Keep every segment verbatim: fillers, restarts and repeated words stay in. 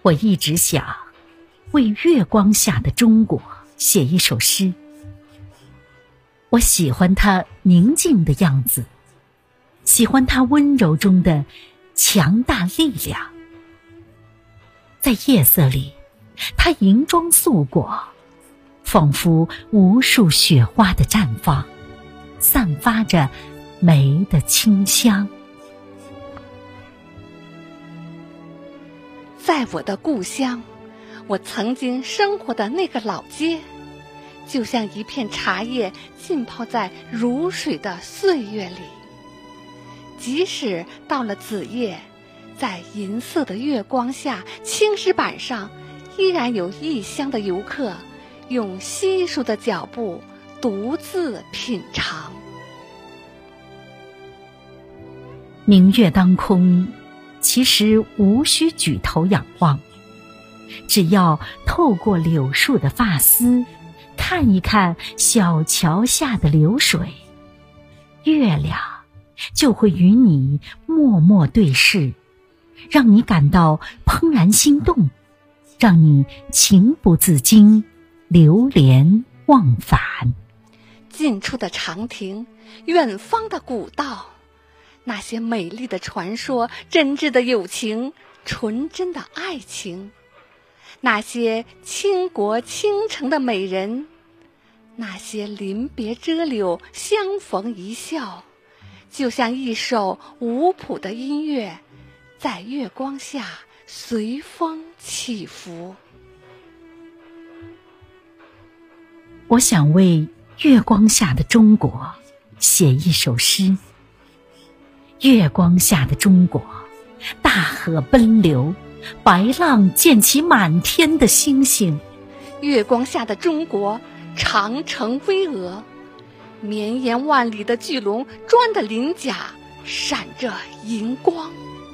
我一直想为月光下的中国写一首诗。我喜欢它宁静的样子，喜欢它温柔中的强大力量。在夜色里，它银装素裹，仿佛无数雪花的绽放，散发着梅的清香。 在我的故乡，我曾经生活的那个老街，就像一片茶叶浸泡在如水的岁月里。即使到了子夜，在银色的月光下，青石板上依然有异乡的游客用稀疏的脚步独自品尝。 明月当空，其实无需举头仰望，只要透过柳树的发丝，看一看小桥下的流水，月亮就会与你默默对视，让你感到怦然心动，让你情不自禁，流连忘返。 近处的长亭，远方的古道，那些美丽的传说，真挚的友情，纯真的爱情，那些倾国倾城的美人，那些临别折柳，相逢一笑，就像一首无谱的音乐，在月光下随风起伏。 我想为月光下的中国写一首诗。月光下的中国，大河奔流，白浪溅起满天的星星。 月光下的中国，长城巍峨，绵延万里的巨龙砖的鳞甲闪着银光。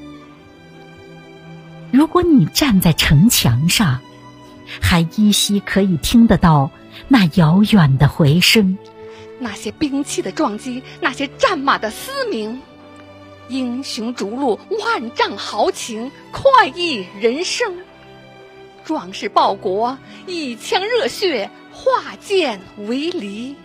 如果你站在城墙上，还依稀可以听得到那遥远的回声， 那些兵器的撞击，那些战马的嘶鸣，英雄逐鹿，万丈豪情，快意人生。壮士报国，一腔热血，化剑为犁。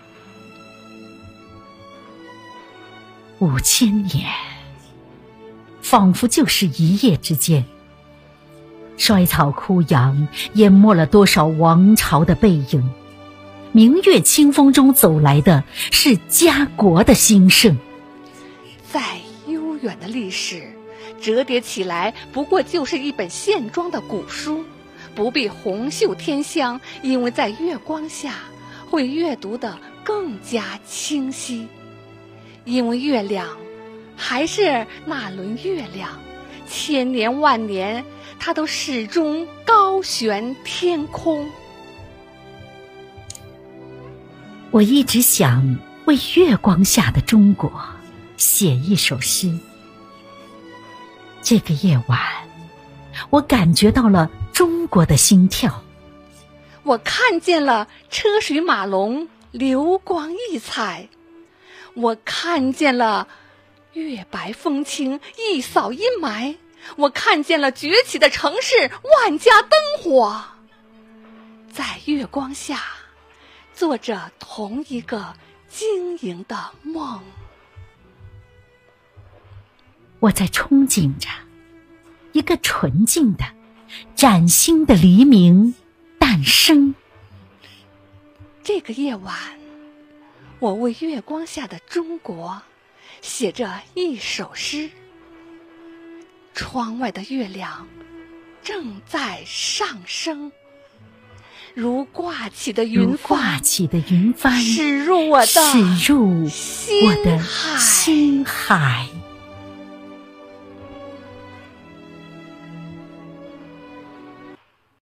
五千年，仿佛就是一夜之间。衰草枯杨，淹没了多少王朝的背影。明月清风中走来的是家国的兴盛。 在悠远的历史，折叠起来不过就是一本线装的古书，不必红袖添香，因为在月光下会阅读得更加清晰。因为月亮还是那轮月亮，千年万年，它都始终高悬天空。 我一直想为月光下的中国写一首诗。这个夜晚，我感觉到了中国的心跳。 我看见了车水马龙，流光溢彩。我看见了月白风清，一扫阴霾。我看见了崛起的城市，万家灯火，在月光下做着同一个晶莹的梦。 我在憧憬着一个纯净的、崭新的黎明诞生。 这个夜晚，我为月光下的中国写着一首诗。窗外的月亮正在上升，如挂起的云帆， 挂起的云帆驶入我的驶入我的心海。 心海。